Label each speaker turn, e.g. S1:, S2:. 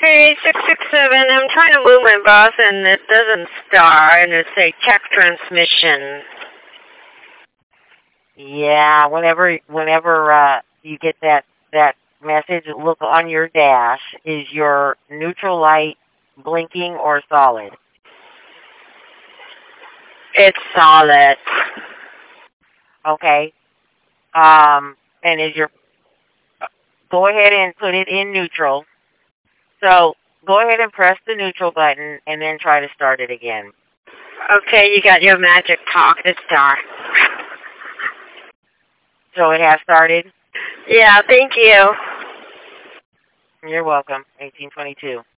S1: Hey, 667, I'm trying to move my bus and it doesn't start and it's a check transmission.
S2: Yeah, whenever you get that message, look on your dash. Is your neutral light blinking or solid?
S1: It's solid.
S2: Okay. And go ahead and put it in neutral. So go ahead and press the neutral button and then try to start it again.
S1: Okay, you got your magic talk to start.
S2: So it has started?
S1: Yeah, thank you.
S2: You're welcome. 1822.